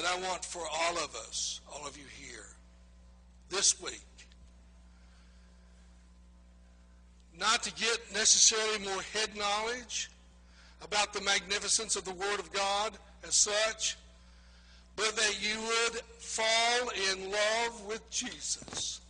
But I want for all of us, all of you here, this week, not to get necessarily more head knowledge about the magnificence of the Word of God as such, but that you would fall in love with Jesus.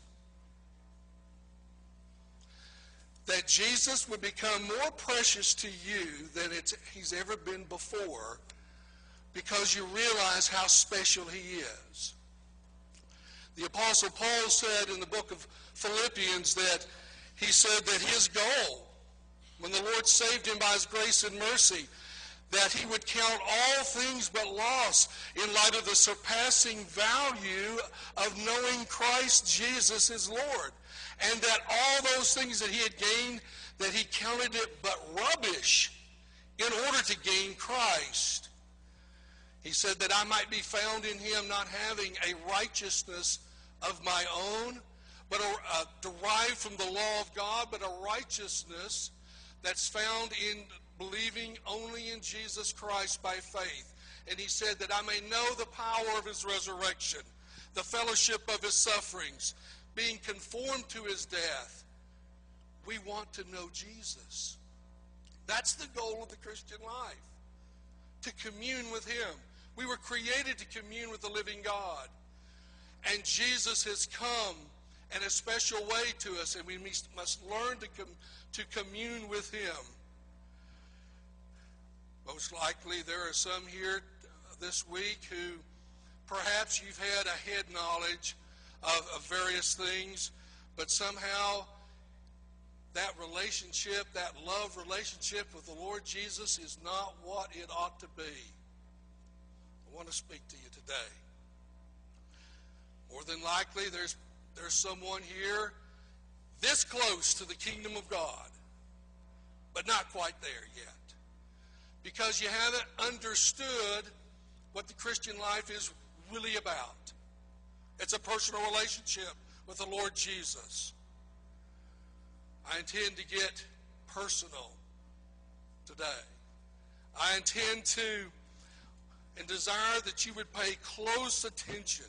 That Jesus would become more precious to you than he's ever been before, because you realize how special he is. The Apostle Paul said in the book of Philippians that he said that his goal, when the Lord saved him by his grace and mercy, that he would count all things but loss in light of the surpassing value of knowing Christ Jesus as Lord. And that all those things that he had gained, that he counted it but rubbish in order to gain Christ. He said that I might be found in him, not having a righteousness of my own, but derived from the law of God, but a righteousness that's found in believing only in Jesus Christ by faith. And he said that I may know the power of his resurrection, the fellowship of his sufferings, being conformed to his death. We want to know Jesus. That's the goal of the Christian life, to commune with him. We were created to commune with the living God. And Jesus has come in a special way to us, and we must learn to commune with him. Most likely there are some here this week who perhaps you've had a head knowledge of various things, but somehow that relationship, that love relationship with the Lord Jesus is not what it ought to be. I want to speak to you today. More than likely there's someone here this close to the kingdom of God, but not quite there yet, because you haven't understood what the Christian life is really about. It's a personal relationship with the Lord Jesus. I intend to get personal today. I intend to and desire that you would pay close attention.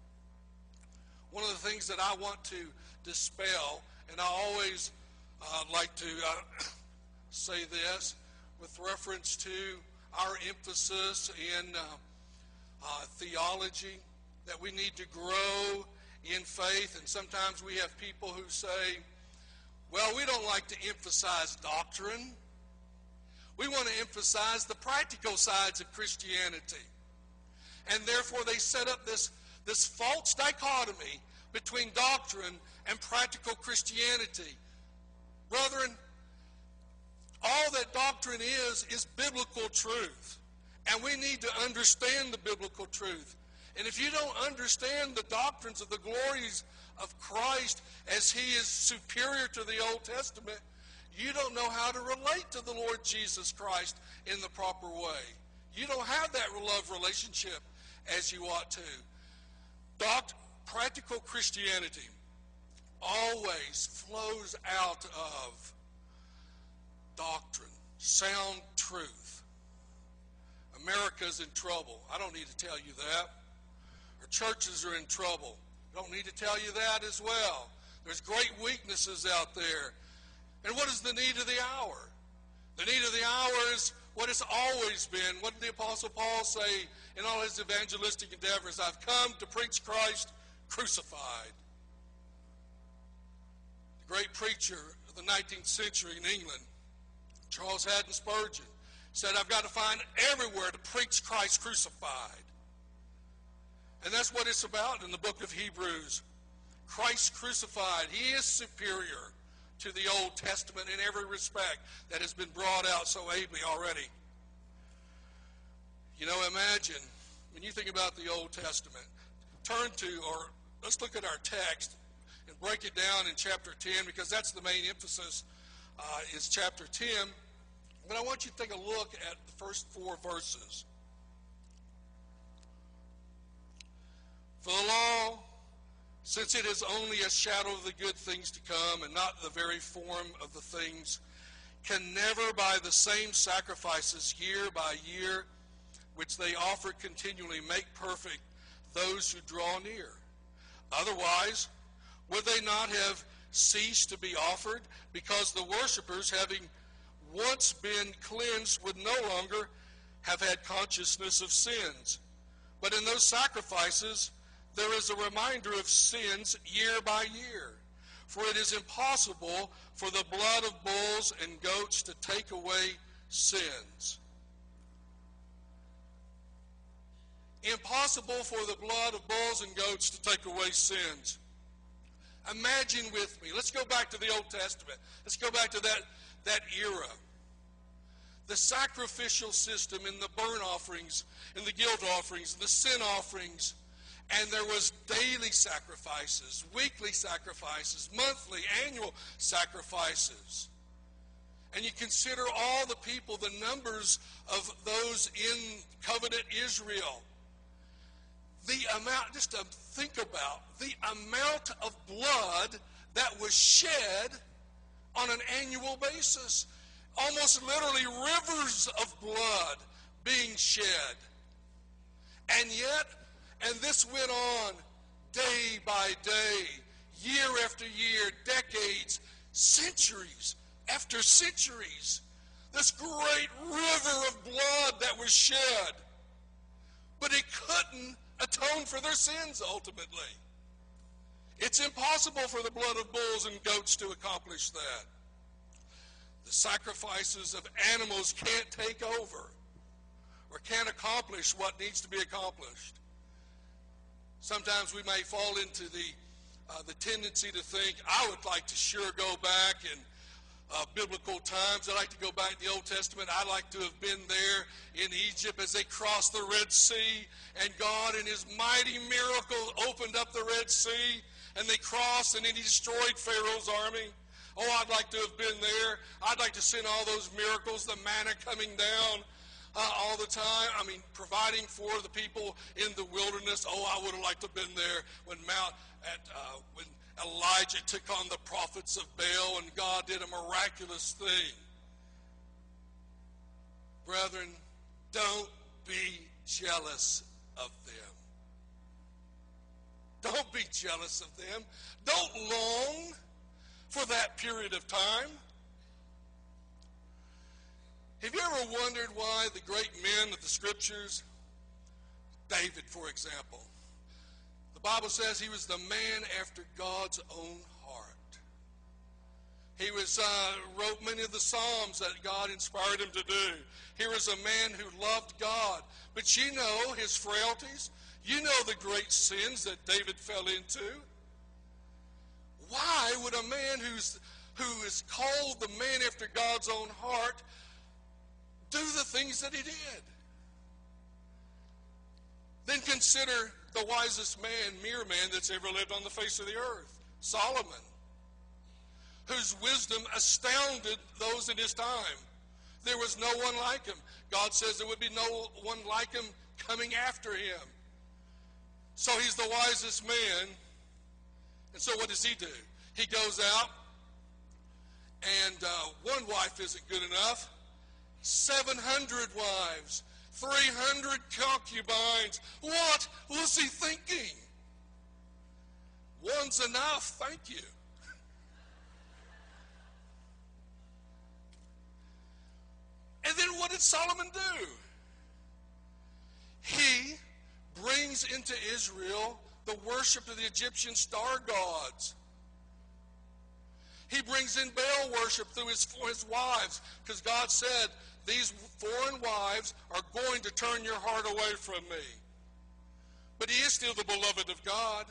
One of the things that I want to dispel, and I always like to say this with reference to our emphasis in theology, that we need to grow in faith. And sometimes we have people who say, well, we don't like to emphasize doctrine. We want to emphasize the practical sides of Christianity. And therefore they set up this false dichotomy between doctrine and practical Christianity. Brethren, all that doctrine is biblical truth. And we need to understand the biblical truth. And if you don't understand the doctrines of the glories of Christ as he is superior to the Old Testament, you don't know how to relate to the Lord Jesus Christ in the proper way. You don't have that love relationship as you ought to. Practical Christianity always flows out of doctrine, sound truth. America's in trouble. I don't need to tell you that. Our churches are in trouble. I don't need to tell you that as well. There's great weaknesses out there. And what is the need of the hour? The need of the hour is what it's always been. What did the Apostle Paul say in all his evangelistic endeavors? I've come to preach Christ crucified. The great preacher of the 19th century in England, Charles Haddon Spurgeon, said, I've got to find everywhere to preach Christ crucified. And that's what it's about in the book of Hebrews. Christ crucified. He is superior to the Old Testament in every respect that has been brought out so ably already. You know, imagine, when you think about the Old Testament, let's look at our text and break it down in chapter 10, because that's the main emphasis, is chapter 10. But I want you to take a look at the first 4 verses. For the law, since it is only a shadow of the good things to come and not the very form of the things, can never by the same sacrifices year by year which they offer continually make perfect those who draw near. Otherwise, would they not have ceased to be offered? Because the worshipers, having once been cleansed, would no longer have had consciousness of sins. But in those sacrifices, there is a reminder of sins year by year. For it is impossible for the blood of bulls and goats to take away sins. Impossible for the blood of bulls and goats to take away sins. Imagine with me, let's go back to the Old Testament. Let's go back to that era. The sacrificial system in the burnt offerings, in the guilt offerings, the sin offerings, and there was daily sacrifices, weekly sacrifices, monthly, annual sacrifices. And you consider all the people, the numbers of those in covenant Israel. The amount, just to think about, the amount of blood that was shed on an annual basis. Almost literally rivers of blood being shed. And yet, and this went on day by day, year after year, decades, centuries after centuries. This great river of blood that was shed. But it couldn't atone for their sins ultimately. It's impossible for the blood of bulls and goats to accomplish that. The sacrifices of animals can't take over or can't accomplish what needs to be accomplished. Sometimes we may fall into the tendency to think, I would like to sure go back in biblical times. I'd like to go back to the Old Testament. I'd like to have been there in Egypt as they crossed the Red Sea, and God in his mighty miracle opened up the Red Sea, and they crossed, and then he destroyed Pharaoh's army. Oh, I'd like to have been there. I'd like to see all those miracles, the manna coming down all the time. I mean, providing for the people in the wilderness. Oh, I would have liked to have been there when when Elijah took on the prophets of Baal and God did a miraculous thing. Brethren, don't be jealous of them. Don't be jealous of them. Don't long for that period of time. Have you ever wondered why the great men of the Scriptures, David, for example, the Bible says he was the man after God's own heart. He wrote many of the Psalms that God inspired him to do. He was a man who loved God. But you know his frailties. You know the great sins that David fell into. Why would a man who is called the man after God's own heart do the things that he did? Then consider the wisest man, mere man, that's ever lived on the face of the earth, Solomon, whose wisdom astounded those in his time. There was no one like him. God says there would be no one like him coming after him. So he's the wisest man. And so what does he do? He goes out, and one wife isn't good enough. 700 wives, 300 concubines. What was he thinking? One's enough, thank you. And then what did Solomon do? He brings into Israel the worship of the Egyptian star gods. He brings in Baal worship through his wives, because God said, these foreign wives are going to turn your heart away from me. But he is still the beloved of God.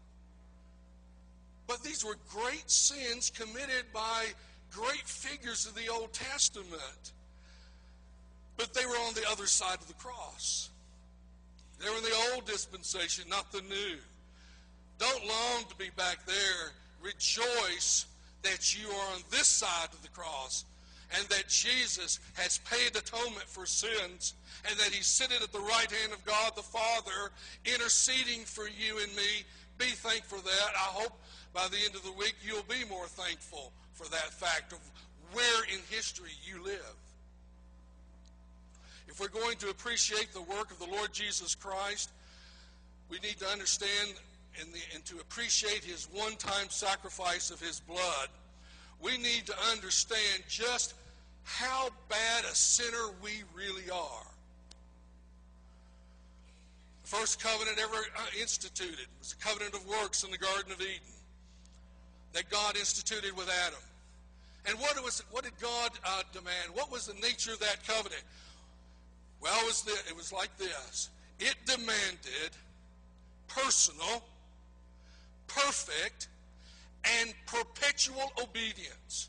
But these were great sins committed by great figures of the Old Testament. But they were on the other side of the cross. They were in the old dispensation, not the new. Don't long to be back there. Rejoice that you are on this side of the cross, and that Jesus has paid atonement for sins, and that he's sitting at the right hand of God the Father, interceding for you and me. Be thankful for that. I hope by the end of the week you'll be more thankful for that fact of where in history you live. If we're going to appreciate the work of the Lord Jesus Christ, we need to understand and to appreciate his one-time sacrifice of his blood. We need to understand just how bad a sinner we really are. The first covenant ever instituted was the covenant of works in the Garden of Eden that God instituted with Adam. And what did God demand? What was the nature of that covenant? Well, it was like this. It demanded personal, perfect, and perpetual obedience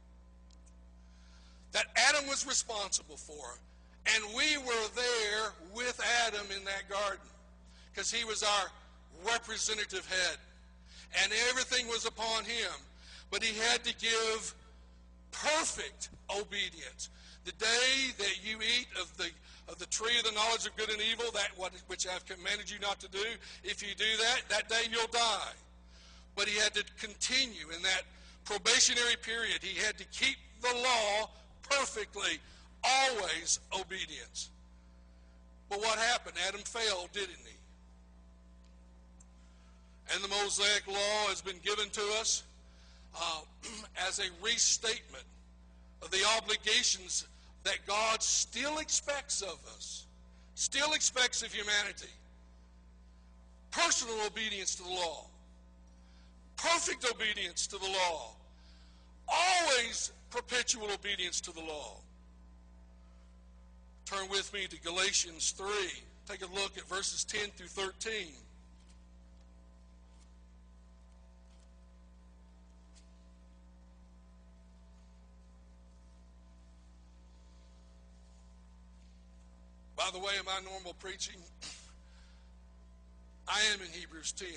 that Adam was responsible for. And we were there with Adam in that garden because he was our representative head. And everything was upon him. But he had to give perfect obedience. The day that you eat of the tree of the knowledge of good and evil, which I've commanded you not to do, if you do that day you'll die. But he had to continue in that probationary period. He had to keep the law perfectly, always obedience. But what happened? Adam failed, didn't he? And the Mosaic law has been given to us as a restatement of the obligations that God still expects of us, still expects of humanity. Personal obedience to the law, perfect obedience to the law, always perpetual obedience to the law. Turn with me to Galatians 3. Take a look at verses 10 through 13. By the way, in my normal preaching, I am in Hebrews 10.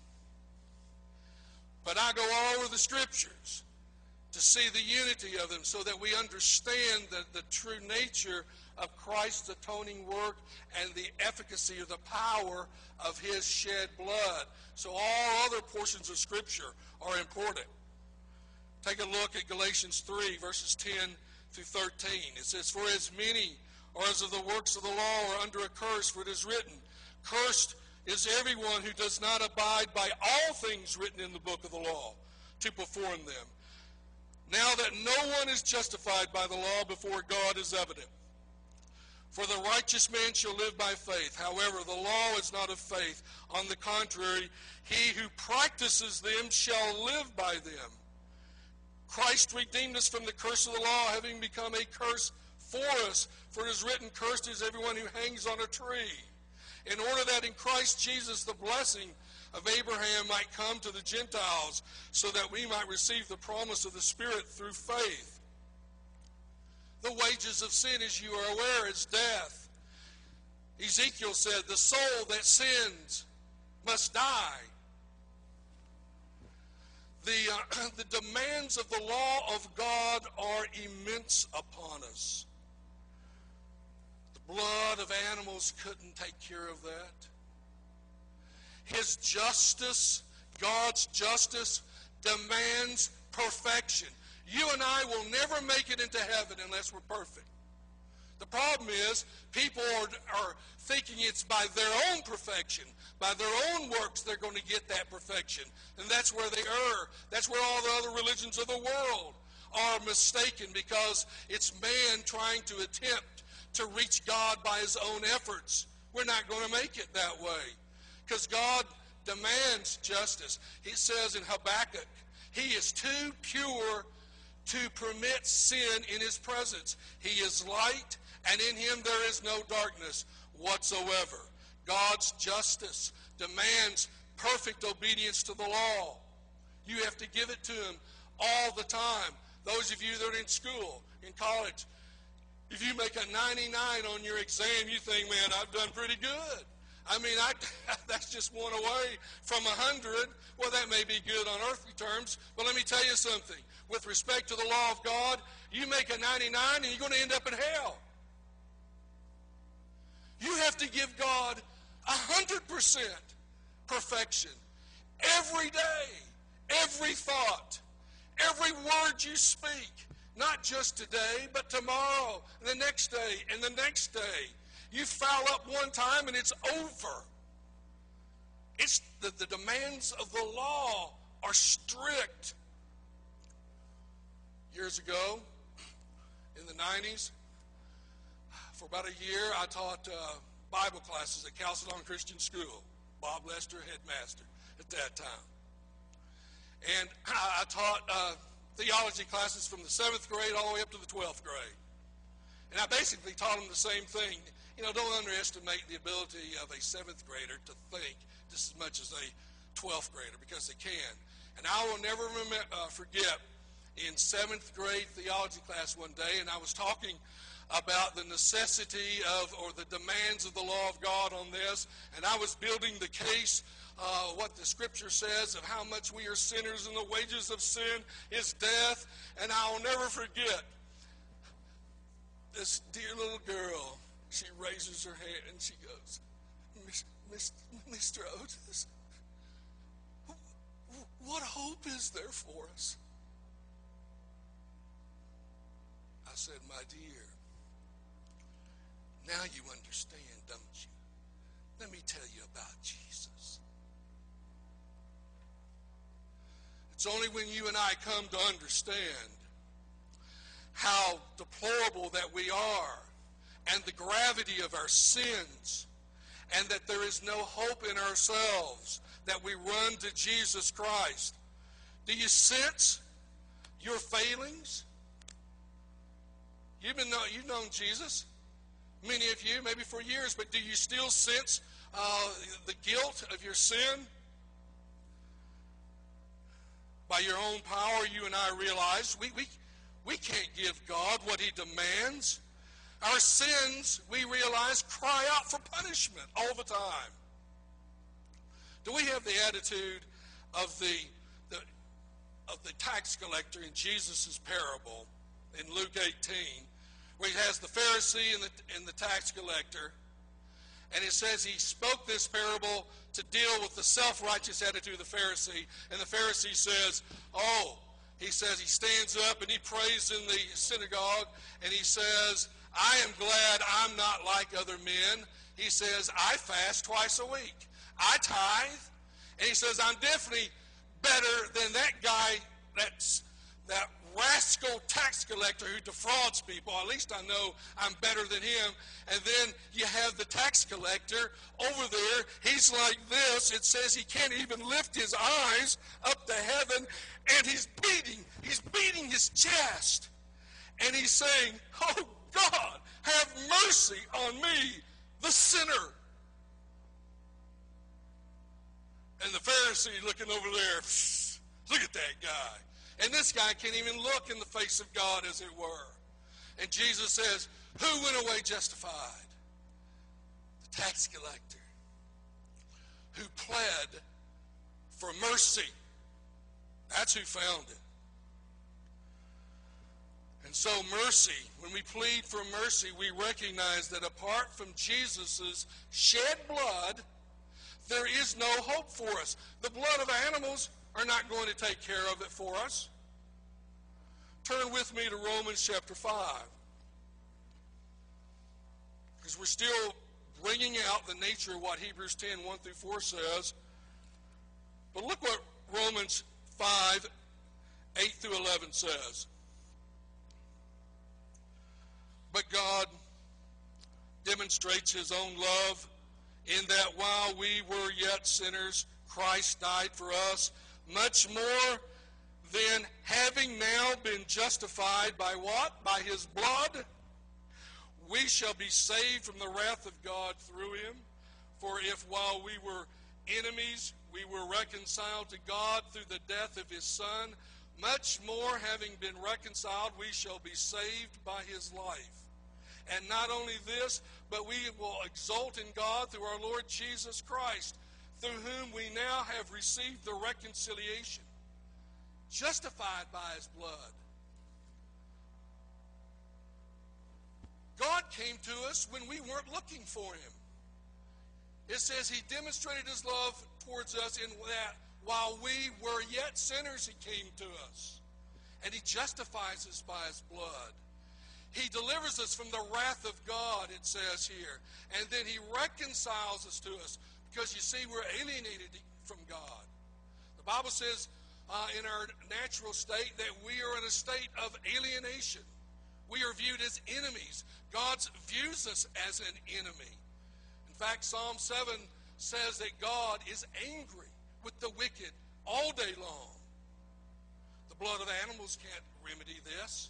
But I go all over the Scriptures to see the unity of them so that we understand the true nature of Christ's atoning work and the efficacy of the power of his shed blood. So all other portions of Scripture are important. Take a look at Galatians 3, verses 10 through 13. It says, "For as many as of the works of the law are under a curse, for it is written, Cursed is everyone who does not abide by all things written in the book of the law to perform them. Now that no one is justified by the law before God is evident. For the righteous man shall live by faith. However, the law is not of faith. On the contrary, he who practices them shall live by them. Christ redeemed us from the curse of the law, having become a curse for us. For it is written, Cursed is everyone who hangs on a tree. In order that in Christ Jesus the blessing of Abraham might come to the Gentiles, so that we might receive the promise of the Spirit through faith. The wages of sin, as you are aware, is death. Ezekiel said, the soul that sins must die. The demands of the law of God are immense upon us. The blood of animals couldn't take care of that. His justice, God's justice, demands perfection. You and I will never make it into heaven unless we're perfect. The problem is people are thinking it's by their own perfection, by their own works they're going to get that perfection. And that's where they err. That's where all the other religions of the world are mistaken, because it's man trying to attempt to reach God by his own efforts. We're not going to make it that way, because God demands justice. He says in Habakkuk, he is too pure to permit sin in his presence. He is light, and in him there is no darkness whatsoever. God's justice demands perfect obedience to the law. You have to give it to him all the time. Those of you that are in school, in college, if you make a 99 on your exam, you think, man, I've done pretty good. I mean, that's just one away from 100. Well, that may be good on earthly terms, but let me tell you something. With respect to the law of God, you make a 99 and you're going to end up in hell. You have to give God 100% perfection. Every day, every thought, every word you speak, Not just today, but tomorrow, and the next day, and the next day. You foul up one time and it's over. It's the demands of the law are strict. Years ago, in the 90s, for about a year, I taught Bible classes at Chalcedon Christian School. Bob Lester, headmaster at that time. And I taught theology classes from the 7th grade all the way up to the 12th grade. And I basically taught them the same thing. You know, don't underestimate the ability of a 7th grader to think just as much as a 12th grader, because they can. And I will never forget, in 7th grade theology class one day, and I was talking about the necessity of, or the demands of the law of God on this, and I was building the case, what the scripture says of how much we are sinners and the wages of sin is death. And I will never forget this dear little girl. She raises her hand and she goes, Mr. Otis, what hope is there for us? I said, my dear, now you understand, don't you? Let me tell you about Jesus. It's only when you and I come to understand how deplorable that we are and the gravity of our sins, and that there is no hope in ourselves, that we run to Jesus Christ. Do you sense your failings? You've known Jesus, many of you, maybe for years, but do you still sense the guilt of your sin? By your own power, you and I realize we can't give God what he demands. Our sins, we realize, cry out for punishment all the time. Do we have the attitude of the tax collector in Jesus' parable in Luke 18, where he has the Pharisee and the tax collector, and it says he spoke this parable to deal with the self-righteous attitude of the Pharisee, and the Pharisee says, he stands up and he prays in the synagogue, and he says, I am glad I'm not like other men. He says, I fast twice a week. I tithe. And he says, I'm definitely better than that guy, that rascal tax collector who defrauds people. At least I know I'm better than him. And then you have the tax collector over there. He's like this. It says he can't even lift his eyes up to heaven, and he's beating his chest. And he's saying, oh, God, have mercy on me, the sinner. And the Pharisee looking over there, look at that guy. And this guy can't even look in the face of God, as it were. And Jesus says, who went away justified? The tax collector, who pled for mercy. That's who found it. And so mercy, when we plead for mercy, we recognize that apart from Jesus' shed blood, there is no hope for us. The blood of animals are not going to take care of it for us. Turn with me to Romans chapter 5. Because we're still bringing out the nature of what Hebrews 10, 1 through 4 says. But look what Romans 5, 8 through 11 says. But God demonstrates his own love in that while we were yet sinners, Christ died for us. Much more then, having now been justified by what? By his blood, we shall be saved from the wrath of God through him. For if while we were enemies, we were reconciled to God through the death of his Son, much more, having been reconciled, we shall be saved by his life. And not only this, but we will exult in God through our Lord Jesus Christ, through whom we now have received the reconciliation, justified by his blood. God came to us when we weren't looking for him. It says he demonstrated his love towards us in that while we were yet sinners, he came to us. and he justifies us by his blood. He delivers us from the wrath of God, it says here. And then he reconciles us to us, because you see, we're alienated from God. The Bible says in our natural state that we are in a state of alienation. We are viewed as enemies. God views us as an enemy. In fact, Psalm 7 says that God is angry with the wicked all day long. The blood of animals can't remedy this.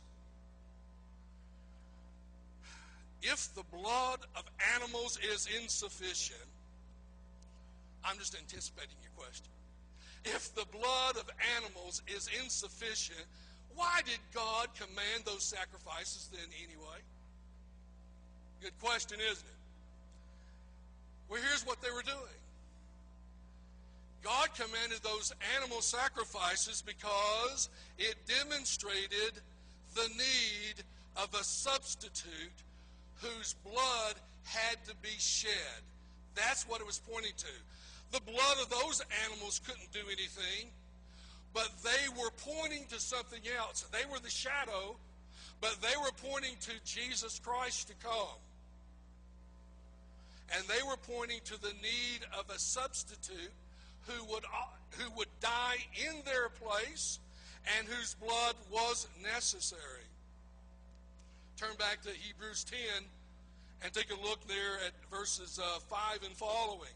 If the blood of animals is insufficient, I'm just anticipating your question. If the blood of animals is insufficient, why did God command those sacrifices then anyway? Good question, isn't it? Well, here's what they were doing. God commanded those animal sacrifices because it demonstrated the need of a substitute whose blood had to be shed. That's what it was pointing to. The blood of those animals couldn't do anything, but they were pointing to something else. They were the shadow, but they were pointing to Jesus Christ to come. And they were pointing to the need of a substitute who would die in their place and whose blood was necessary. Turn back to Hebrews 10 and take a look there at verses 5 and following.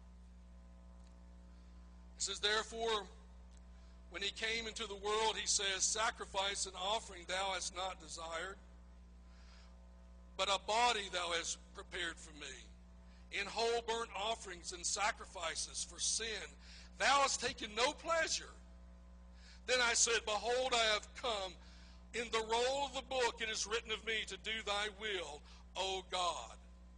It says, therefore, when he came into the world, he says, sacrifice and offering thou hast not desired, but a body thou hast prepared for me. In whole burnt offerings and sacrifices for sin thou hast taken no pleasure. Then I said, behold, I have come. In the roll of the book it is written of me to do thy will, O God.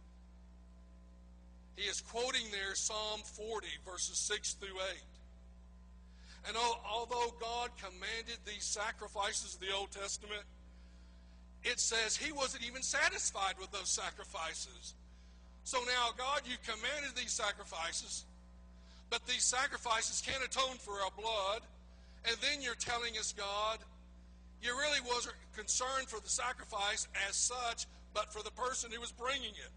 He is quoting there Psalm 40, verses 6 through 8. And although God commanded these sacrifices of the Old Testament, it says he wasn't even satisfied with those sacrifices. So now, God, you commanded these sacrifices, but these sacrifices can't atone for our blood. And then you're telling us, God, you really wasn't concerned for the sacrifice as such, but for the person who was bringing it.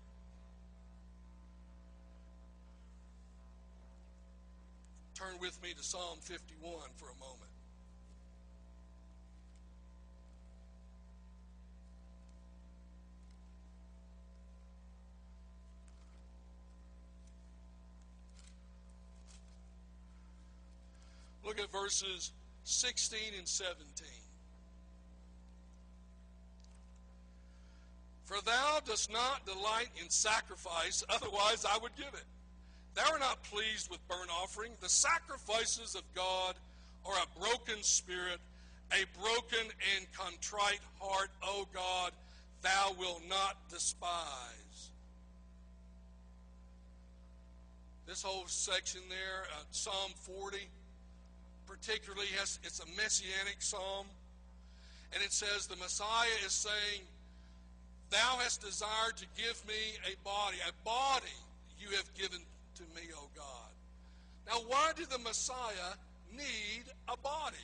Turn with me to Psalm 51 for a moment. Look at verses 16 and 17. For thou dost not delight in sacrifice, otherwise I would give it. Thou art not pleased with burnt offering. The sacrifices of God are a broken spirit, a broken and contrite heart, O God, thou wilt not despise. This whole section there, Psalm 40, particularly, it's a messianic psalm. And it says the Messiah is saying, thou hast desired to give me a body you have given to me, O God. Now, why did the Messiah need a body?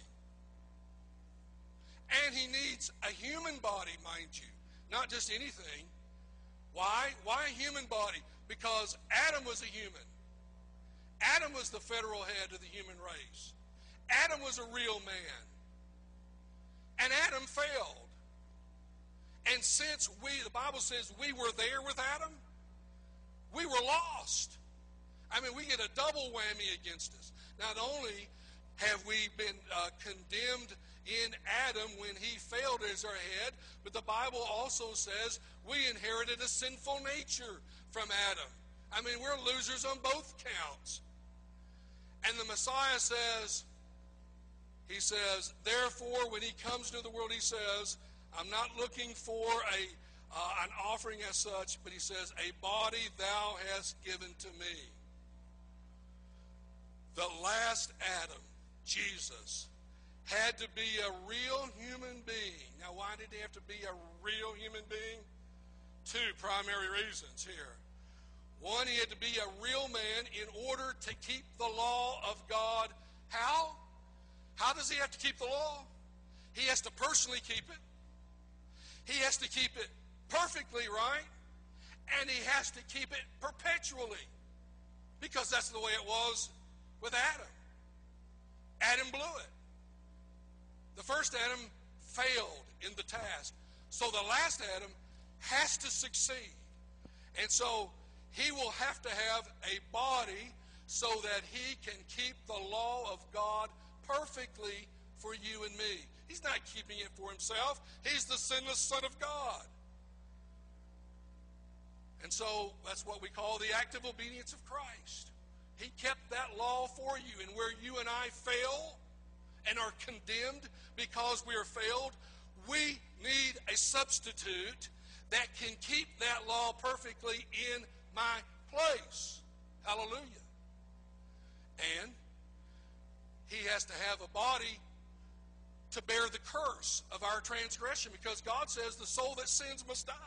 And he needs a human body, mind you, not just anything. Why? Why a human body? Because Adam was a human. Adam was the federal head of the human race. Adam was a real man. And Adam failed. And since the Bible says we were there with Adam, we were lost. I mean, we get a double whammy against us. Not only have we been condemned in Adam when he failed as our head, but the Bible also says we inherited a sinful nature from Adam. I mean, we're losers on both counts. And the Messiah says, he says, therefore, when he comes into the world, he says, I'm not looking for an offering as such, but he says, a body thou hast given to me. The last Adam, Jesus, had to be a real human being. Now, why did he have to be a real human being? Two primary reasons here. One, he had to be a real man in order to keep the law of God. How? How does he have to keep the law? He has to personally keep it. He has to keep it perfectly right. And he has to keep it perpetually. Because that's the way it was with Adam. Adam blew it. The first Adam failed in the task. So the last Adam has to succeed. And so he will have to have a body so that he can keep the law of God perfectly for you and me. He's not keeping it for himself. He's the sinless Son of God. And so that's what we call the active obedience of Christ. He kept that law for you. And where you and I fail and are condemned because we are failed, we need a substitute that can keep that law perfectly in my place. Hallelujah. And he has to have a body to bear the curse of our transgression, because God says the soul that sins must die.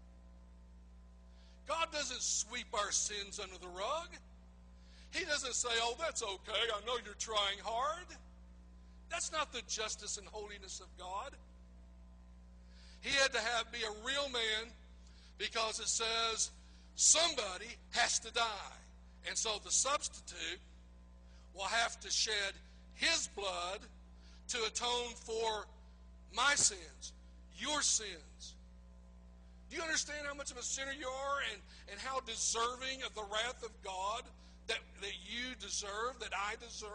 God doesn't sweep our sins under the rug. He doesn't say, oh, that's okay, I know you're trying hard. That's not the justice and holiness of God. He had to be a real man, because it says somebody has to die. And so the substitute will have to shed his blood to atone for my sins, your sins. Do you understand how much of a sinner you are, and how deserving of the wrath of God that you deserve, that I deserve?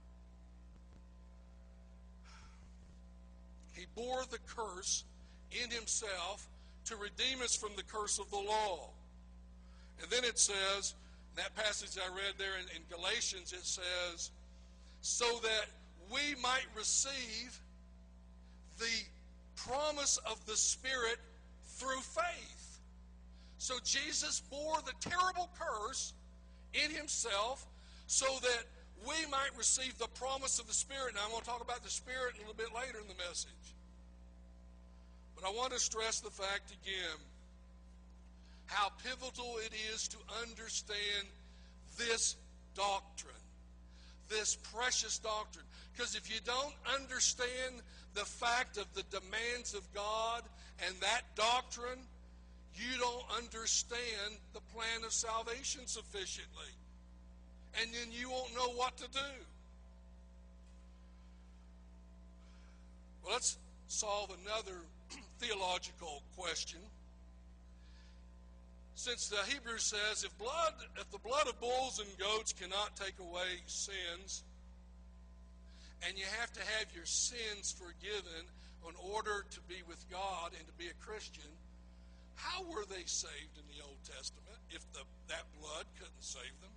He bore the curse in himself to redeem us from the curse of the law. And then it says, in that passage I read there in Galatians, it says, so that we might receive the promise of the Spirit through faith. So Jesus bore the terrible curse in himself so that we might receive the promise of the Spirit. Now I'm going to talk about the Spirit a little bit later in the message. But I want to stress the fact again how pivotal it is to understand this doctrine, this precious doctrine. Because if you don't understand the fact of the demands of God and that doctrine, you don't understand the plan of salvation sufficiently. And then you won't know what to do. Well, let's solve another theological question. Since the Hebrew says, if the blood of bulls and goats cannot take away sins, and you have to have your sins forgiven in order to be with God and to be a Christian, how were they saved in the Old Testament if that blood couldn't save them?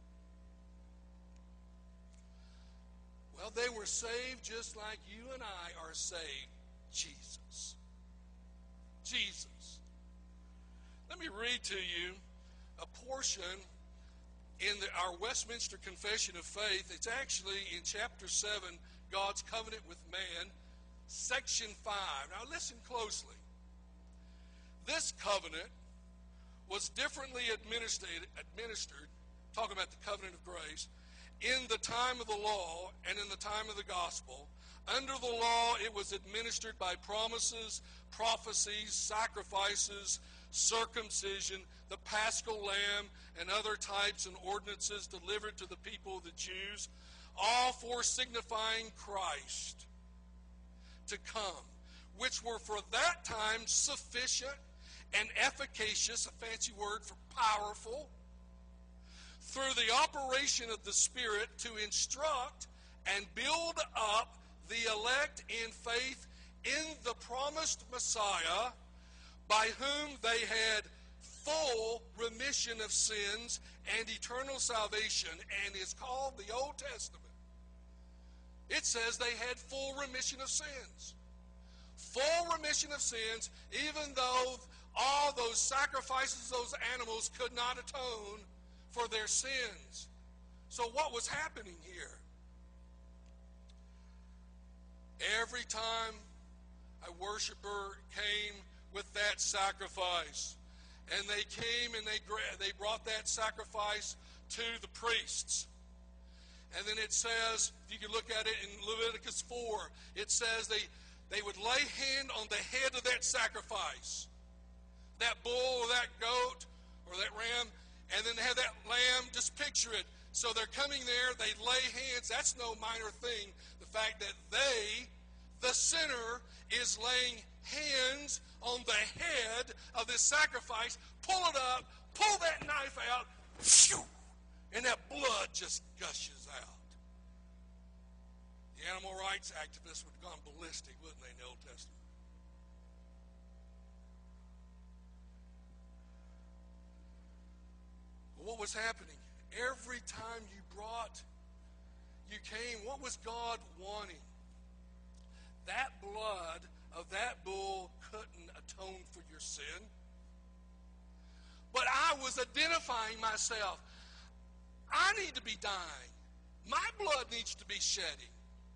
Well, they were saved just like you and I are saved. Jesus. Jesus. Let me read to you a portion in our Westminster Confession of Faith. It's actually in chapter 7, God's Covenant with Man, section 5. Now listen closely. This covenant was differently administered, talking about the covenant of grace, in the time of the law and in the time of the gospel. Under the law, it was administered by promises, prophecies, sacrifices, circumcision, the paschal lamb, and other types and ordinances delivered to the people of the Jews, all for signifying Christ to come, which were for that time sufficient and efficacious, a fancy word for powerful, through the operation of the Spirit to instruct and build up the elect in faith in the promised Messiah, by whom they had full remission of sins and eternal salvation, and is called the Old Testament. It says they had full remission of sins. Full remission of sins, even though all those sacrifices, those animals could not atone for their sins. So what was happening here? Every time a worshiper came with that sacrifice, and they came and they brought that sacrifice to the priests. And then it says, if you can look at it in Leviticus 4, it says they would lay hand on the head of that sacrifice, that bull or that goat or that ram, and then they have that lamb. Just picture it. So they're coming there, they lay hands. That's no minor thing. The fact that they, the sinner, is laying hands on the head of this sacrifice, pull it up, pull that knife out, phew, and that blood just gushes out. The animal rights activists would have gone ballistic, wouldn't they, in the Old Testament? But what was happening? Every time you came, what was God wanting? That blood of that bull couldn't atone for your sin. But I was identifying myself. I need to be dying. My blood needs to be shedding.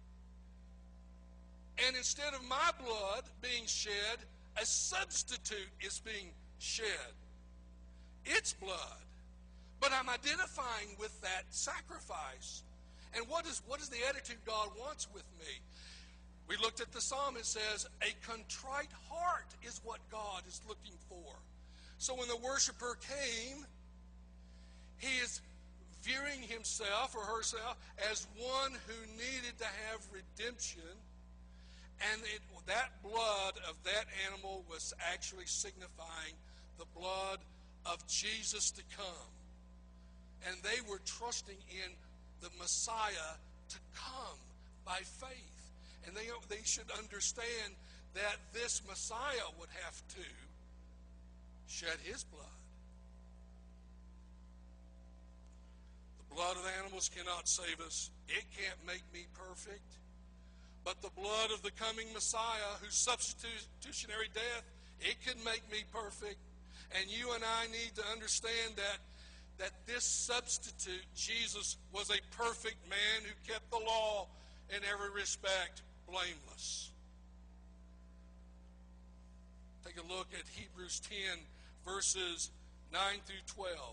And instead of my blood being shed, a substitute is being shed. It's blood. But I'm identifying with that sacrifice. And what is the attitude God wants with me? We looked at the psalm. It says, a contrite heart is what God is looking for. So when the worshiper came, he is viewing himself or herself as one who needed to have redemption. And that blood of that animal was actually signifying the blood of Jesus to come. And they were trusting in the Messiah to come by faith. And they should understand that this Messiah would have to shed his blood. The blood of animals cannot save us. It can't make me perfect. But the blood of the coming Messiah, whose substitutionary death, it can make me perfect. And you and I need to understand that this substitute, Jesus, was a perfect man who kept the law in every respect blameless. Take a look at Hebrews 10, verses 9 through 12.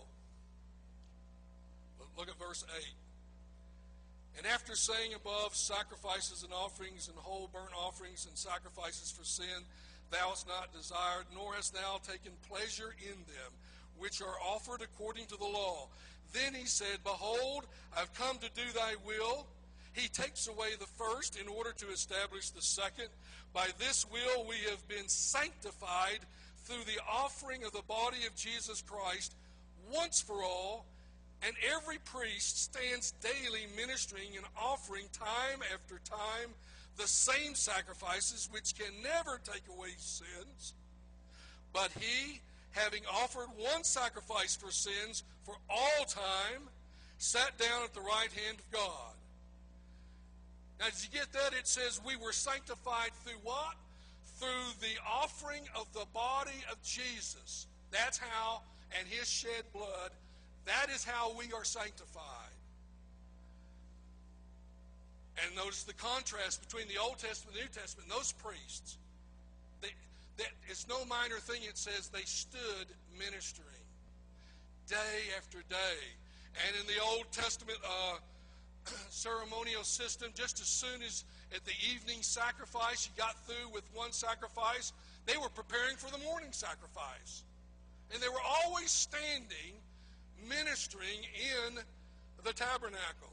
Look at verse 8. And after saying above, sacrifices and offerings and whole burnt offerings and sacrifices for sin, thou hast not desired, nor hast thou taken pleasure in them, which are offered according to the law. Then he said, behold, I've come to do thy will. He takes away the first in order to establish the second. By this will we have been sanctified through the offering of the body of Jesus Christ once for all. And every priest stands daily ministering and offering time after time the same sacrifices which can never take away sins. But he, having offered one sacrifice for sins for all time, sat down at the right hand of God. Now, did you get that? It says we were sanctified through what? Through the offering of the body of Jesus. That's how, and his shed blood, that is how we are sanctified. And notice the contrast between the Old Testament and the New Testament. Those priests, it's no minor thing. It says they stood ministering day after day. And in the Old Testament ceremonial system, just as soon as at the evening sacrifice you got through with one sacrifice, they were preparing for the morning sacrifice. And they were always standing, ministering in the tabernacle.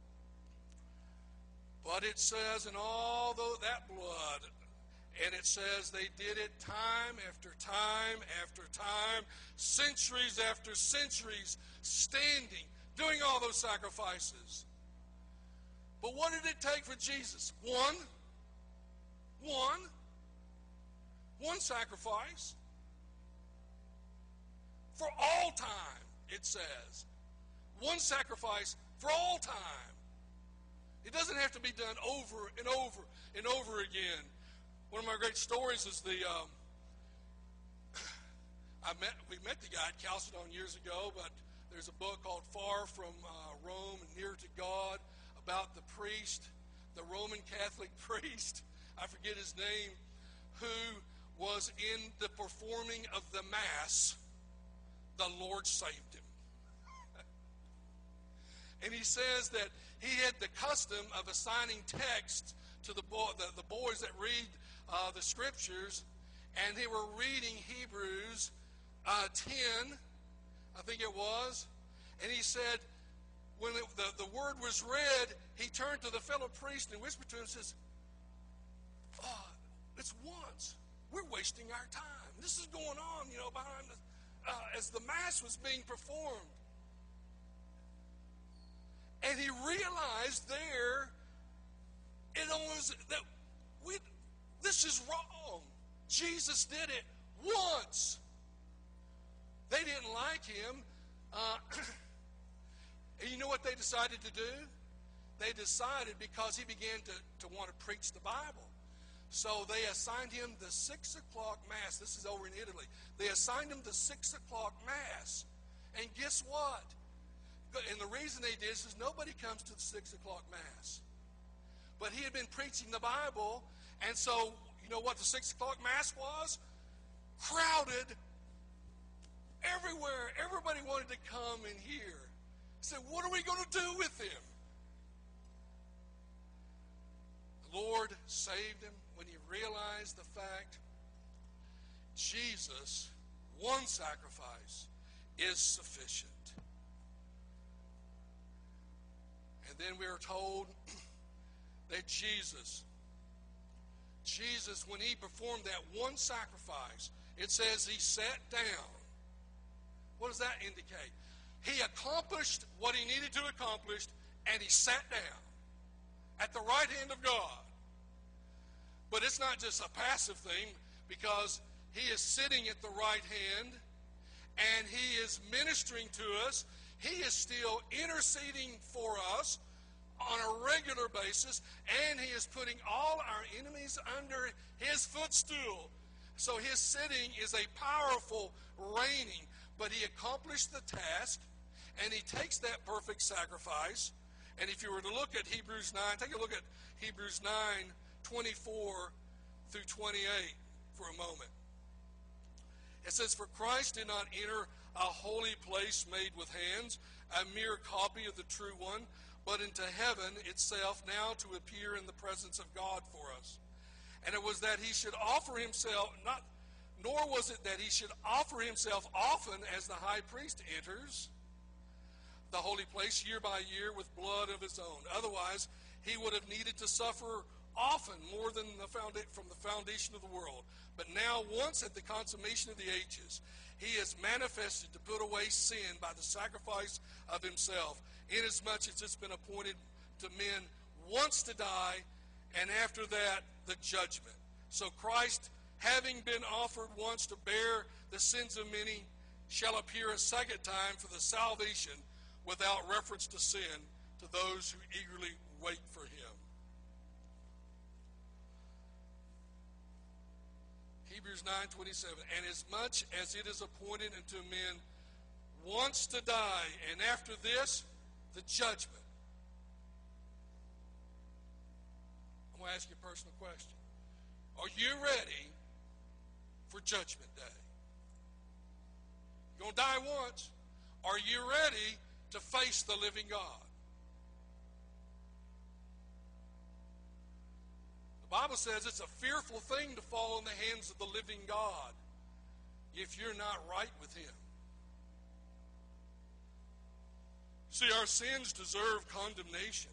But it says, and all that blood, and it says they did it time after time after time, centuries after centuries, standing, doing all those sacrifices. But what did it take for Jesus? One sacrifice. For all time, it says. One sacrifice for all time. It doesn't have to be done over and over and over again. One of my great stories is we met the guy at Chalcedon years ago, but there's a book called Far from Rome and Near to God about the priest, the Roman Catholic priest, I forget his name, who was in the performing of the Mass. The Lord saved him. And he says that he had the custom of assigning text to the boys that read the scriptures, and they were reading Hebrews 10, I think it was, and he said, when the word was read, he turned to the fellow priest and whispered to him and says, it's once. We're wasting our time. This is going on, behind as the Mass was being performed. And he realized there, this is wrong. Jesus did it once. They didn't like him. And you know what they decided to do? They decided, because he began to want to preach the Bible. So they assigned him the 6 o'clock Mass. This is over in Italy. They assigned him the 6 o'clock Mass. And guess what? And the reason they did is nobody comes to the 6 o'clock Mass. But he had been preaching the Bible, and so you know what the 6 o'clock Mass was? Crowded everywhere. Everybody wanted to come and hear. Said, what are we going to do with him? The Lord saved him when he realized the fact Jesus, one sacrifice, is sufficient. And then we are told that Jesus, when he performed that one sacrifice, it says he sat down. What does that indicate? He accomplished what he needed to accomplish, and he sat down at the right hand of God. But it's not just a passive thing, because he is sitting at the right hand, and he is ministering to us. He is still interceding for us on a regular basis, and he is putting all our enemies under his footstool. So his sitting is a powerful reigning, but he accomplished the task, and he takes that perfect sacrifice. And if you were to look at Hebrews 9, take a look at Hebrews 9, 24 through 28 for a moment. It says, for Christ did not enter a holy place made with hands, a mere copy of the true one, but into heaven itself, now to appear in the presence of God for us. And it was that he should offer himself, nor was it that he should offer himself often as the high priest enters the holy place year by year with blood of his own. Otherwise, he would have needed to suffer often, more than from the foundation of the world. But now, once at the consummation of the ages, he is manifested to put away sin by the sacrifice of himself, inasmuch as it's been appointed to men once to die, and after that, the judgment. So Christ, having been offered once to bear the sins of many, shall appear a second time for the salvation without reference to sin to those who eagerly wait for him. Hebrews 9:27, and as much as it is appointed unto men once to die, and after this, the judgment. I'm going to ask you a personal question. Are you ready for Judgment Day? You're going to die once. Are you ready to face the living God? The Bible says it's a fearful thing to fall in the hands of the living God if you're not right with him. See, our sins deserve condemnation.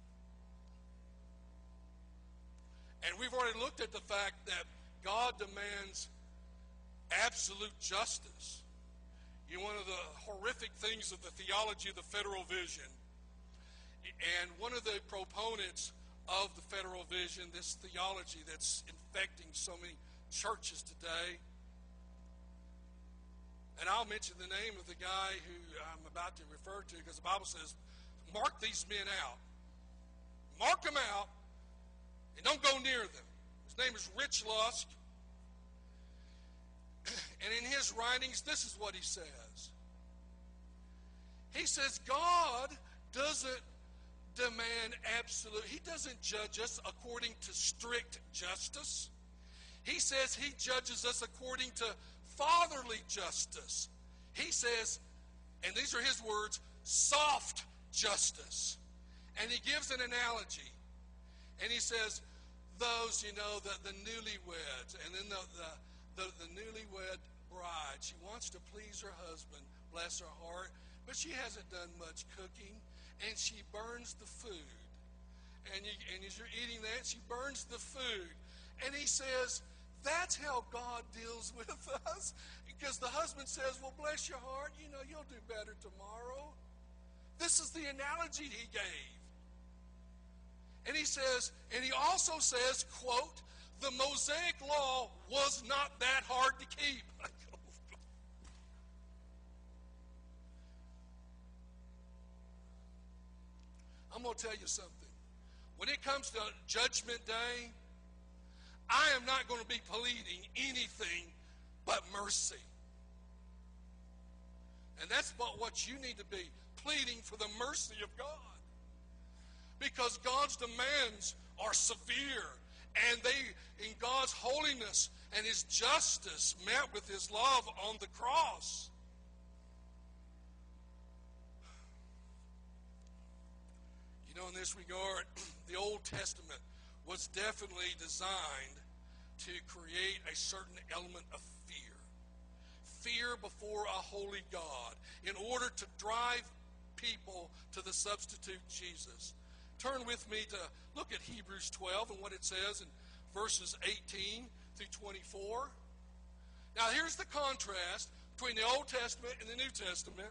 And we've already looked at the fact that God demands absolute justice. You know, one of the horrific things of the theology of the federal vision, and one of the proponents of the federal vision, this theology that's infecting so many churches today, and I'll mention the name of the guy who I'm about to refer to, because the Bible says, mark these men out. Mark them out, and don't go near them. His name is Rich Lusk. And in his writings, this is what he says. He says, God doesn't demand absolute. He doesn't judge us according to strict justice. He says he judges us according to fatherly justice. He says, and these are his words, soft justice. And he gives an analogy. And he says, those, the newlyweds, and then the newlywed bride. She wants to please her husband, bless her heart, but she hasn't done much cooking, and she burns the food. And as you're eating that, she burns the food. And he says, that's how God deals with us. Because the husband says, well, bless your heart, you'll do better tomorrow. This is the analogy he gave. And he says, and he also says, quote, the Mosaic law was not that hard to keep. I'm going to tell you something. When it comes to Judgment Day, I am not going to be pleading anything but mercy. And that's what you need to be, pleading for the mercy of God. Because God's demands are severe, and they, in God's holiness and His justice, met with His love on the cross. In this regard, the Old Testament was definitely designed to create a certain element of fear. Fear before a holy God, in order to drive people to the substitute Jesus. Turn with me to look at Hebrews 12 and what it says in verses 18 through 24. Now here's the contrast between the Old Testament and the New Testament.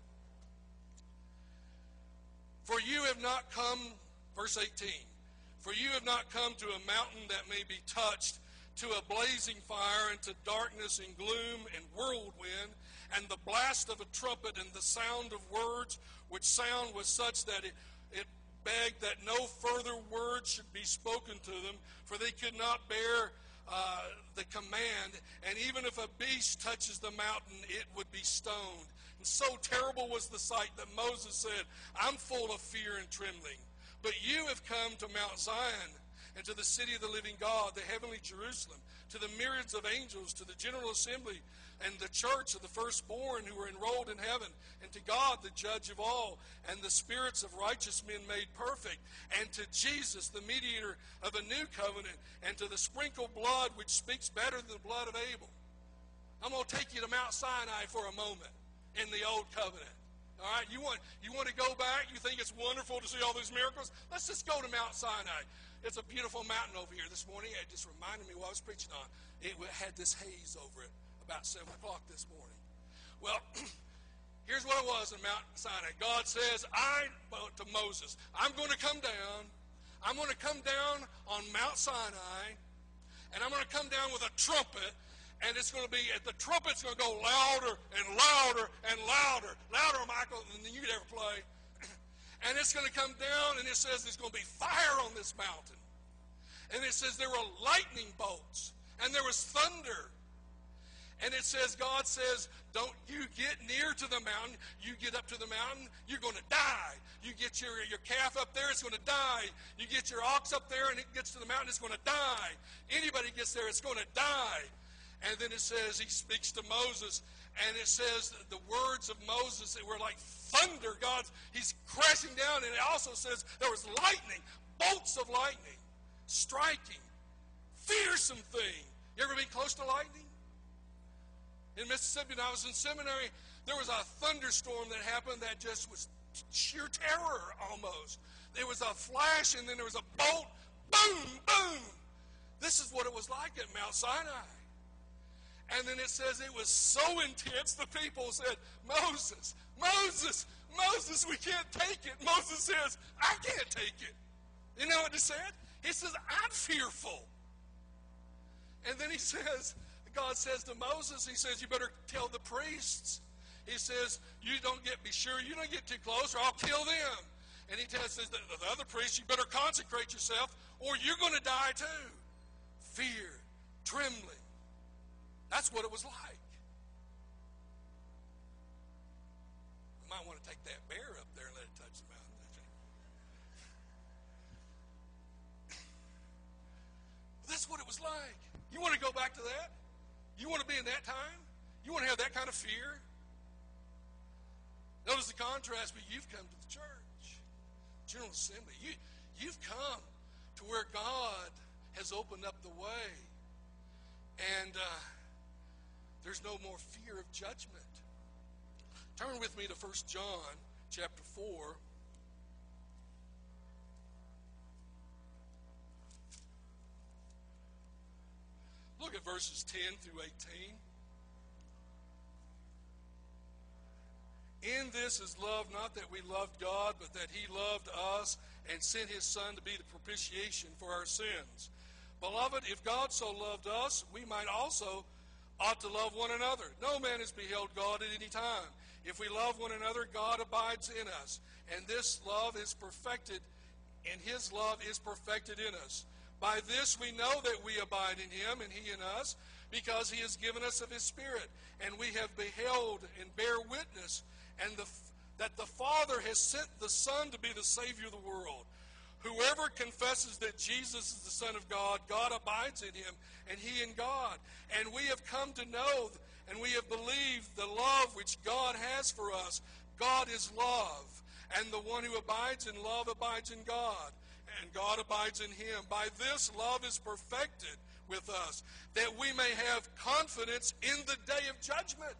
For you have not come, verse 18, for you have not come to a mountain that may be touched, to a blazing fire, and to darkness and gloom and whirlwind, and the blast of a trumpet, and the sound of words, which sound was such that it begged that no further words should be spoken to them, for they could not bear the command, and even if a beast touches the mountain, it would be stoned. And so terrible was the sight that Moses said, I'm full of fear and trembling. But you have come to Mount Zion, and to the city of the living God, the heavenly Jerusalem, to the myriads of angels, to the general assembly, and the church of the firstborn who are enrolled in heaven, and to God, the judge of all, and the spirits of righteous men made perfect, and to Jesus, the mediator of a new covenant, and to the sprinkled blood which speaks better than the blood of Abel. I'm going to take you to Mount Sinai for a moment in the Old Covenant. All right, you want to go back? You think it's wonderful to see all these miracles? Let's just go to Mount Sinai. It's a beautiful mountain over here this morning. It just reminded me what I was preaching on. It had this haze over it about 7 o'clock this morning. Well, here's what it was in Mount Sinai. God says, to Moses, I'm going to come down. I'm going to come down on Mount Sinai, and I'm going to come down with a trumpet. And it's going to be, the trumpet's going to go louder and louder and louder. Louder, Michael, than you could ever play. And it's going to come down, and it says there's going to be fire on this mountain. And it says there were lightning bolts, and there was thunder. And it says, God says, don't you get near to the mountain. You get up to the mountain, you're going to die. You get your calf up there, it's going to die. You get your ox up there, and it gets to the mountain, it's going to die. Anybody gets there, it's going to die. And then it says he speaks to Moses, and it says the words of Moses that were like thunder. He's crashing down, and it also says there was lightning, bolts of lightning, striking, fearsome thing. You ever been close to lightning? In Mississippi, when I was in seminary, there was a thunderstorm that happened that just was sheer terror almost. There was a flash, and then there was a bolt, boom, boom. This is what it was like at Mount Sinai. And then it says it was so intense, the people said, Moses, Moses, Moses, we can't take it. Moses says, I can't take it. You know what he said? He says, I'm fearful. And then he says, God says to Moses, he says, you better tell the priests. He says, be sure you don't get too close or I'll kill them. And he says the other priests, you better consecrate yourself or you're going to die too. Fear, trembling. That's what it was like. You might want to take that bear up there and let it touch the mountain. That's what it was like. You want to go back to that? You want to be in that time? You want to have that kind of fear? Notice the contrast, but you've come to the church, General Assembly. You've come to where God has opened up the way. And there's no more fear of judgment. Turn with me to 1 John chapter 4. Look at verses 10 through 18. In this is love, not that we loved God, but that he loved us and sent his Son to be the propitiation for our sins. Beloved, if God so loved us, we might also ought to love one another. No man has beheld God at any time. If we love one another, God abides in us, and this love is perfected, and his love is perfected in us. By this we know that we abide in him, and he in us, because he has given us of his Spirit. And we have beheld and bear witness, that the Father has sent the Son to be the Savior of the world. Whoever confesses that Jesus is the Son of God, God abides in him, and he in God. And we have come to know, and we have believed the love which God has for us. God is love, and the one who abides in love abides in God, and God abides in him. By this love is perfected with us, that we may have confidence in the day of judgment.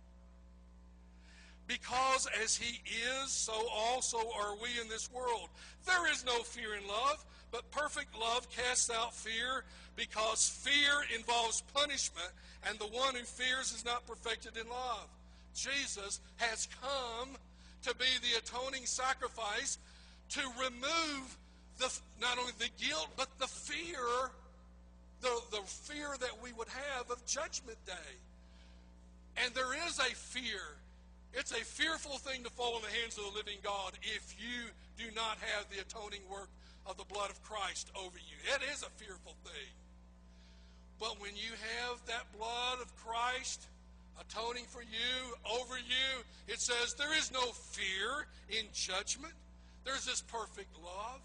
Because as he is, so also are we in this world. There is no fear in love, but perfect love casts out fear, because fear involves punishment, and the one who fears is not perfected in love. Jesus has come to be the atoning sacrifice to remove not only the guilt, but the fear, the fear that we would have of Judgment Day. And there is a fear. It's a fearful thing to fall in the hands of the living God if you do not have the atoning work of the blood of Christ over you. It is a fearful thing. But when you have that blood of Christ atoning for you, over you, it says there is no fear in judgment. There's this perfect love.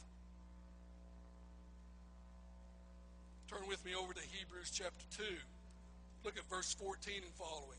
Turn with me over to Hebrews chapter 2. Look at verse 14 and following.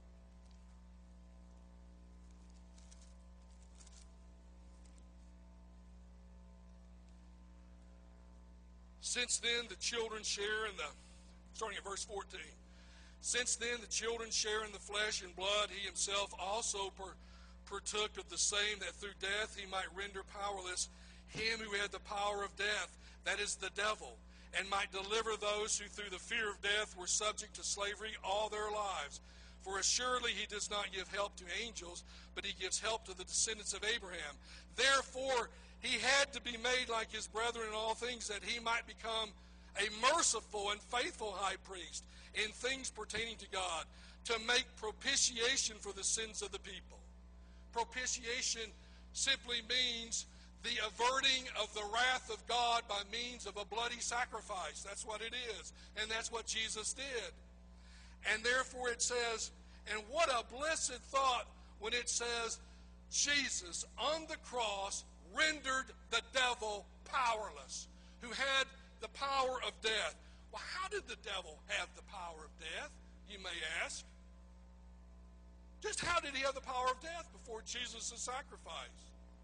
Since then the children share in the, starting at verse 14. Since then the children share in the flesh and blood, he himself also partook of the same, that through death he might render powerless him who had the power of death, that is the devil, and might deliver those who through the fear of death were subject to slavery all their lives. For assuredly he does not give help to angels, but he gives help to the descendants of Abraham. Therefore he had to be made like his brethren in all things, that he might become a merciful and faithful high priest in things pertaining to God, to make propitiation for the sins of the people. Propitiation simply means the averting of the wrath of God by means of a bloody sacrifice. That's what it is. And that's what Jesus did. And therefore it says, and what a blessed thought when it says, Jesus on the cross rendered the devil powerless, who had the power of death. Well, how did the devil have the power of death, you may ask? Just how did he have the power of death before Jesus' sacrifice?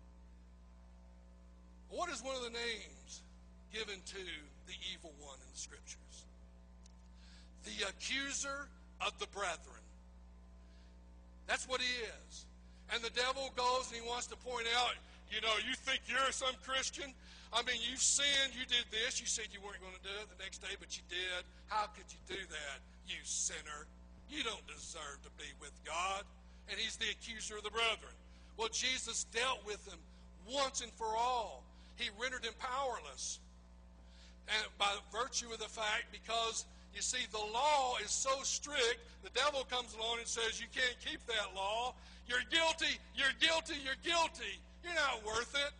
What is one of the names given to the evil one in the Scriptures? The accuser of the brethren. That's what he is. And the devil goes and he wants to point out, you know, you think you're some Christian? I mean, you sinned, you did this, you said you weren't going to do it the next day, but you did. How could you do that, you sinner? You don't deserve to be with God. And he's the accuser of the brethren. Well, Jesus dealt with him once and for all. He rendered him powerless. And by virtue of the fact, because, you see, the law is so strict, the devil comes along and says, you can't keep that law. You're guilty, you're guilty, you're guilty. You're not worth it.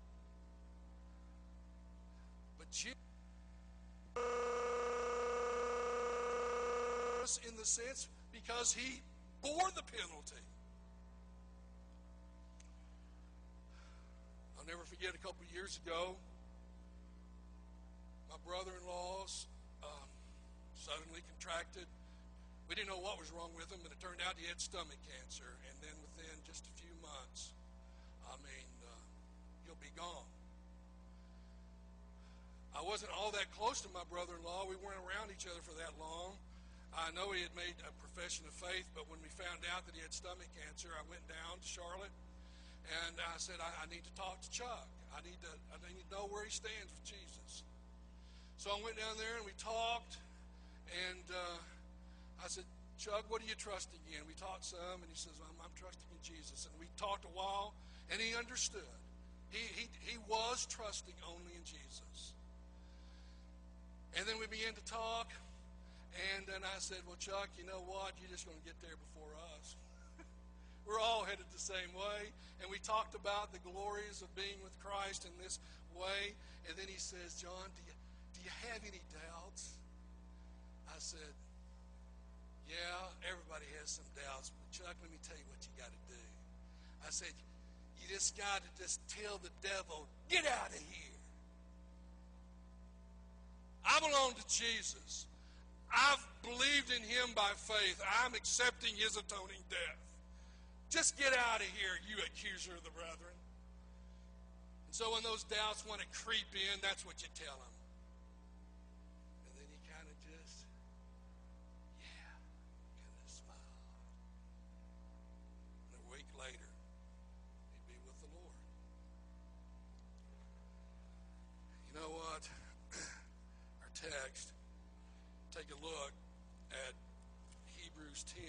But Jesus, in the sense, because he bore the penalty. I'll never forget a couple of years ago, my brother-in-law's suddenly contracted. We didn't know what was wrong with him, and it turned out he had stomach cancer. And then within just a few months, he'll be gone. I wasn't all that close to my brother-in-law. We weren't around each other for that long. I know he had made a profession of faith, but when we found out that he had stomach cancer, I went down to Charlotte, and I said, I need to talk to Chuck. I need to know where he stands with Jesus. So I went down there, and we talked, and I said, Chuck, what are you trusting in? We talked some, and he says, I'm trusting in Jesus. And we talked a while, and he understood. He was trusting only in Jesus. And then we began to talk, and then I said, well, Chuck, you know what? You're just going to get there before us. We're all headed the same way. And we talked about the glories of being with Christ in this way. And then he says, John, do you have any doubts? I said, yeah, everybody has some doubts. But Chuck, let me tell you what you got to do. I said, you just got to just tell the devil, get out of here. I belong to Jesus. I've believed in him by faith. I'm accepting his atoning death. Just get out of here, you accuser of the brethren. And so when those doubts want to creep in, that's what you tell him. And then he kind of just, kind of smiled. And a week later, he'd be with the Lord. You know what? Our text, take a look at Hebrews 10,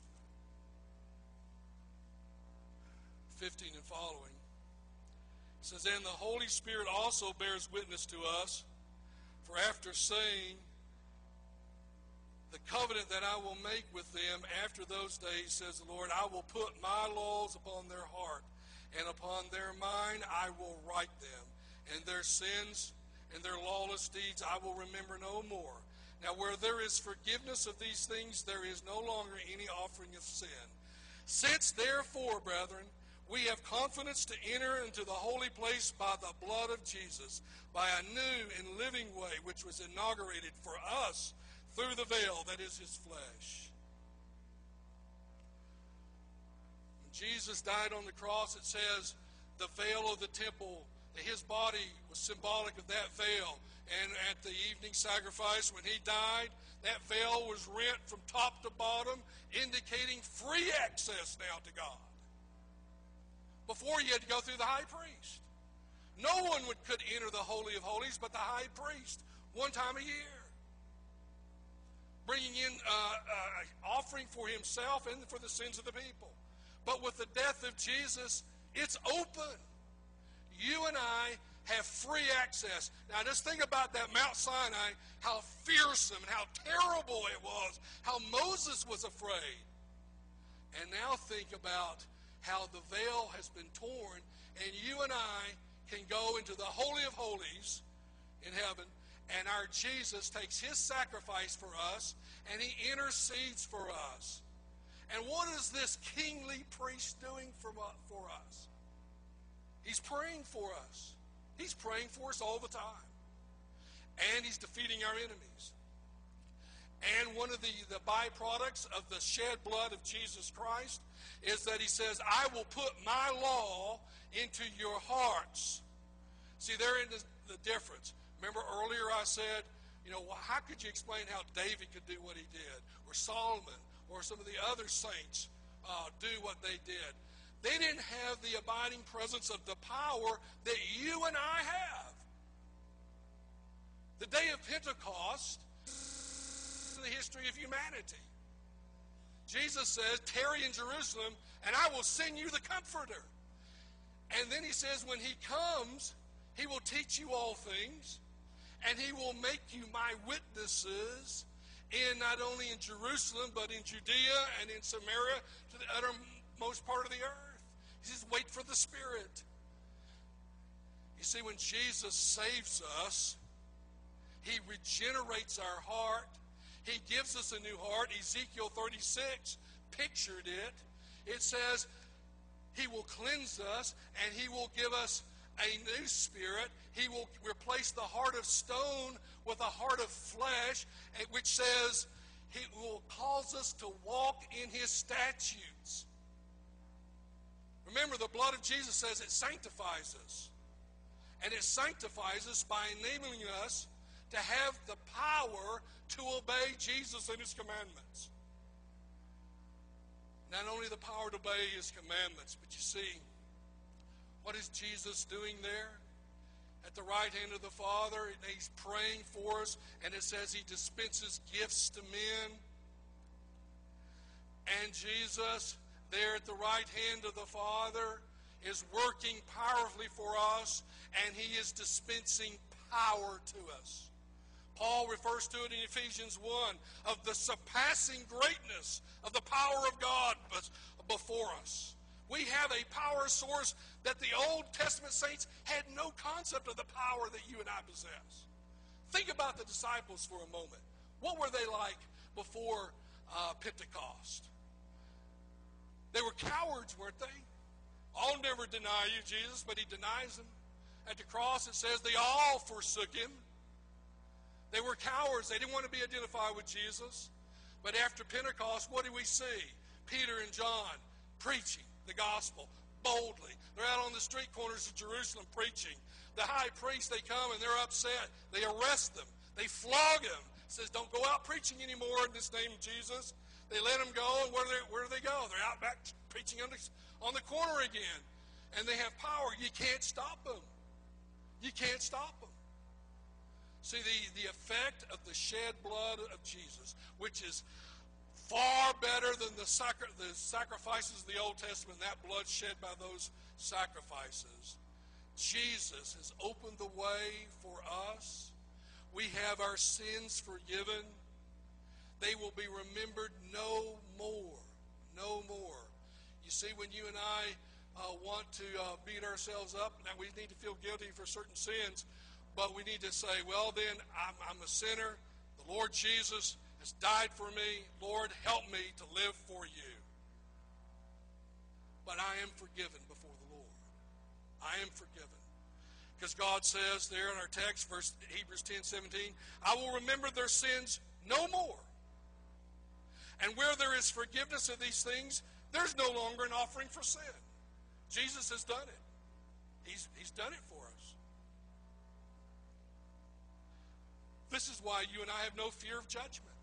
15 and following. It says, and the Holy Spirit also bears witness to us, for after saying, the covenant that I will make with them after those days, says the Lord, I will put my laws upon their heart, and upon their mind I will write them, and their sins and their lawless deeds I will remember no more. Now where there is forgiveness of these things, there is no longer any offering of sin. Since therefore, brethren, we have confidence to enter into the holy place by the blood of Jesus, by a new and living way, which was inaugurated for us through the veil that is his flesh. When Jesus died on the cross, it says the veil of the temple, his body was symbolic of that veil. And at the evening sacrifice, when he died, that veil was rent from top to bottom, indicating free access now to God. Before, you had to go through the high priest. No one could enter the Holy of Holies but the high priest one time a year, bringing in an offering for himself and for the sins of the people. But with the death of Jesus, it's open. You and I have free access. Now just think about that Mount Sinai, how fearsome and how terrible it was, how Moses was afraid. And now think about how the veil has been torn, and you and I can go into the Holy of Holies in heaven, and our Jesus takes his sacrifice for us, and he intercedes for us. And what is this kingly priest doing for us? He's praying for us. He's praying for us all the time. And he's defeating our enemies. And one of the byproducts of the shed blood of Jesus Christ is that he says, I will put my law into your hearts. See, therein is the difference. Remember earlier I said, well, how could you explain how David could do what he did, or Solomon, or some of the other saints do what they did? They didn't have the abiding presence of the power that you and I have. The day of Pentecost is the history of humanity. Jesus says, tarry in Jerusalem, and I will send you the Comforter. And then he says, when he comes, he will teach you all things, and he will make you my witnesses, not only in Jerusalem, but in Judea and in Samaria, to the uttermost part of the earth. He says, wait for the Spirit. You see, when Jesus saves us, he regenerates our heart. He gives us a new heart. Ezekiel 36 pictured it. It says he will cleanse us, and he will give us a new spirit. He will replace the heart of stone with a heart of flesh, which says he will cause us to walk in his statutes. Remember, the blood of Jesus says it sanctifies us. And it sanctifies us by enabling us to have the power to obey Jesus and his commandments. Not only the power to obey his commandments, but you see, what is Jesus doing there? At the right hand of the Father, and he's praying for us, and it says he dispenses gifts to men. And Jesus, there at the right hand of the Father, is working powerfully for us, and he is dispensing power to us. Paul refers to it in Ephesians 1 of the surpassing greatness of the power of God before us. We have a power source that the Old Testament saints had no concept of the power that you and I possess. Think about the disciples for a moment. What were they like before Pentecost? They were cowards, weren't they? I'll never deny you, Jesus, but he denies them. At the cross it says they all forsook him. They were cowards. They didn't want to be identified with Jesus. But after Pentecost, what do we see? Peter and John preaching the gospel boldly. They're out on the street corners of Jerusalem preaching. The high priests, they come and they're upset. They arrest them. They flog them. It says, don't go out preaching anymore in this name of Jesus. They let them go, and where do they go? They're out back preaching on the corner again. And they have power. You can't stop them. You can't stop them. See, the effect of the shed blood of Jesus, which is far better than the sacrifices of the Old Testament, that blood shed by those sacrifices. Jesus has opened the way for us. We have our sins forgiven. They will be remembered no more. No more. You see, when you and I want to beat ourselves up, now we need to feel guilty for certain sins, but we need to say, well then, I'm a sinner. The Lord Jesus has died for me. Lord, help me to live for you. But I am forgiven before the Lord. I am forgiven. Because God says there in our text, Hebrews 10:17, I will remember their sins no more. And where there is forgiveness of these things, there's no longer an offering for sin. Jesus has done it. He's done it for us. This is why you and I have no fear of judgment.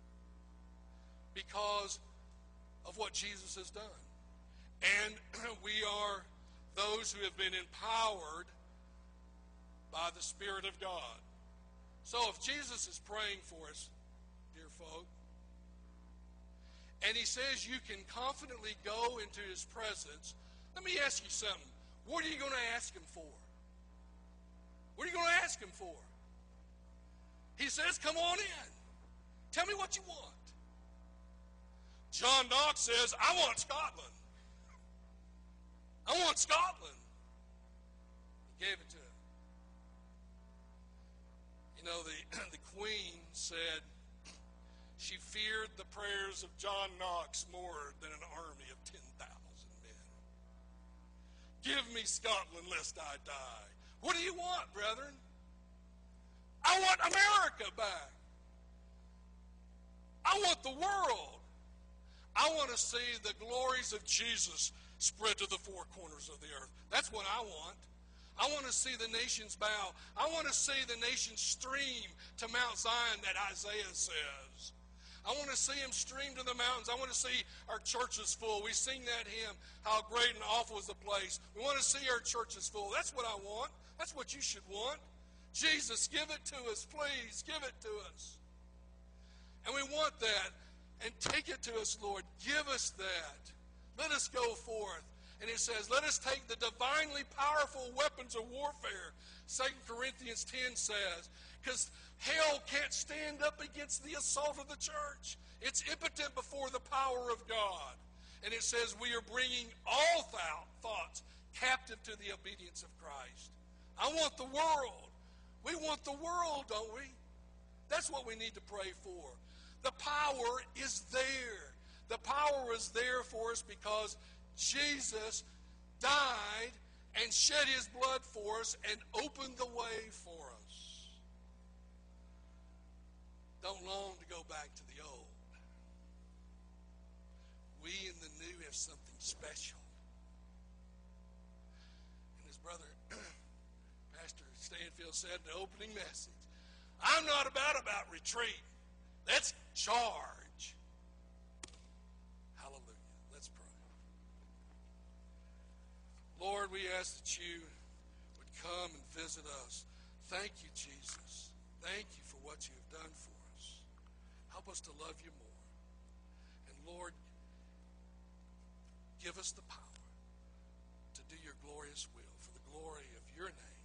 Because of what Jesus has done. And we are those who have been empowered by the Spirit of God. So if Jesus is praying for us, dear folk, and he says you can confidently go into his presence, let me ask you something. What are you going to ask him for? What are you going to ask him for? He says, come on in. Tell me what you want. John Knox says, I want Scotland. I want Scotland. He gave it to him. You know, the Queen said she feared the prayers of John Knox more than an army of 10,000 men. Give me Scotland lest I die. What do you want, brethren? I want America back. I want the world. I want to see the glories of Jesus spread to the four corners of the earth. That's what I want. I want to see the nations bow. I want to see the nations stream to Mount Zion that Isaiah says. I want to see them stream to the mountains. I want to see our churches full. We sing that hymn, how great and awful is the place. We want to see our churches full. That's what I want. That's what you should want. Jesus, give it to us, please. Give it to us. And we want that. And take it to us, Lord. Give us that. Let us go forth. And it says, let us take the divinely powerful weapons of warfare. 2 Corinthians 10 says, because hell can't stand up against the assault of the church. It's impotent before the power of God. And it says we are bringing all thoughts captive to the obedience of Christ. I want the world. We want the world, don't we? That's what we need to pray for. The power is there. The power is there for us because Jesus died and shed his blood for us and opened the way for us. Don't long to go back to the old. We in the new have something special. And as Brother Pastor Hatfield said in the opening message, I'm not about retreat. Let's charge. Hallelujah. Let's pray. Lord, we ask that you would come and visit us. Thank you, Jesus. Thank you for what you have done for us. Help us to love you more. And Lord, give us the power to do your glorious will for the glory of your name.